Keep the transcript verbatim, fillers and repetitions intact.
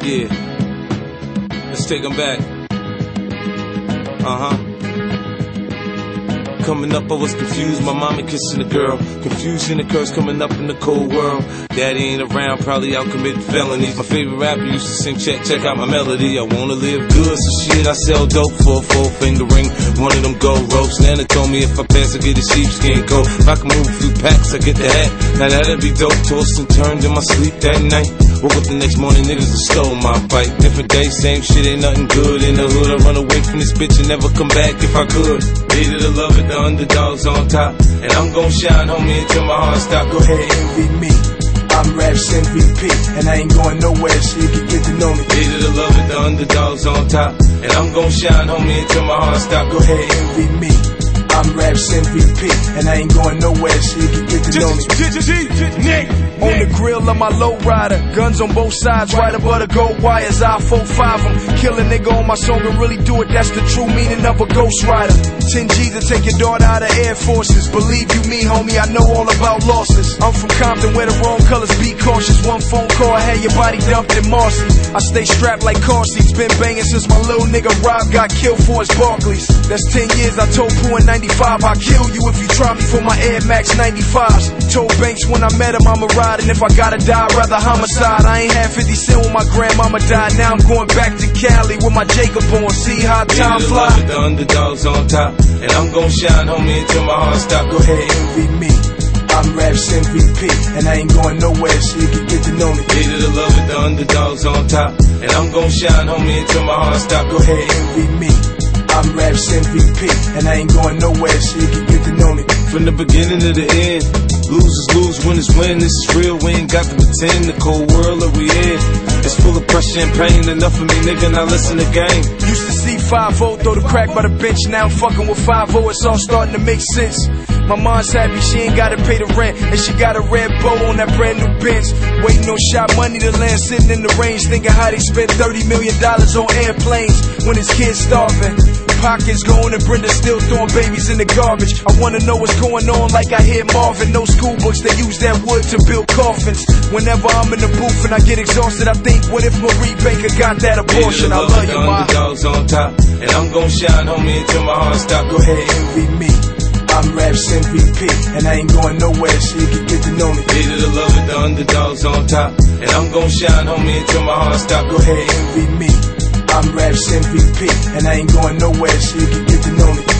Yeah. Let's take them back. Uh-huh. Coming up, I was confused, my mama kissing a girl. Confusion occurs coming up in the cold world. Daddy ain't around, probably out committing felonies. My favorite rapper used to sing, check, check out my melody. I wanna live good, so shit, I sell dope for a four finger ring. One of them gold ropes. Nana told me if I pass, I get a sheepskin coat. If I can move a few packs, I get the hat. Now that'd be dope. Tossed and turned in my sleep that night. Woke up the next morning, niggas have stole my bike. Different day, same shit, ain't nothing good in the hood. I run away from this bitch and never come back if I could. Needed to love it, the underdogs on top. And I'm gon' shine, homie, until my heart stop. Go ahead, envy me. I'm Raps M V P, and I ain't going nowhere, so you can get to know me. Needed to love it, the underdogs on top. And I'm gon' shine, homie, until my heart stop. Go ahead, envy me. I'm Raps M V P, and I ain't going nowhere, so you can get to know me. On the grill of my lowrider, guns on both sides, right above the gold wires. I four five them, kill a nigga on my song and really do it. That's the true meaning of a ghost rider. ten G's to take your daughter out of Air Forces. Believe you me, homie, I know all about losses. I'm from Compton where the wrong colors be cautious. One phone call, I had your body dumped in Marcy. I stay strapped like car seats, been banging since my little nigga Rob got killed for his Barclays. That's ten years, I told Pooh in ninety-five, I'll kill you if you try me for my Air Max ninety-fives. Told Banks when I met him I'ma ride, and if I gotta die, I'd rather homicide. I ain't had fifty cent when my grandmama died. Now I'm going back to Cali with my Jacob on. See how time flies. The underdogs on top, and I'm gon' shine, homie, until my heart stop. Go ahead, envy me. I'm Raps M V P, and I ain't going nowhere, so you can get to know me. Needed to love it, the underdogs on top, and I'm gon' shine, homie, until my heart stop. Go ahead, envy me. I'm Raps M V P, and I ain't going nowhere, so you can get to know me. From the beginning to the end, lose is lose, win is win. This is real, we ain't got to pretend. The cold world that we in, it's full of pressure and pain. Enough of me, nigga, now listen to game. Used to see five oh throw the crack by the bench. Now I'm fucking with five oh, it's all starting to make sense. My mom's happy she ain't gotta pay the rent, and she got a red bow on that brand new Benz. Waiting on shot money to land, sitting in the range, thinking how they spent thirty million dollars on airplanes when his kids starving. Pockets going and Brenda still throwing babies in the garbage. I wanna know what's going on like I hear Marvin. No school books, they use that wood to build coffins. Whenever I'm in the booth and I get exhausted, I think, what if Marie Baker got that abortion? I love you, ma. Underdogs on top, and I'm gon' shine, homie, until my heart stop. Go ahead, envy me. I'm Raps M V P, and I ain't going nowhere, so you can get to know me. Needed to love it, the underdogs on top, and I'm gon' shine, homie, until my heart stop. Go ahead, envy me. I'm Raps M V P, and I ain't going nowhere, so you can get to know me.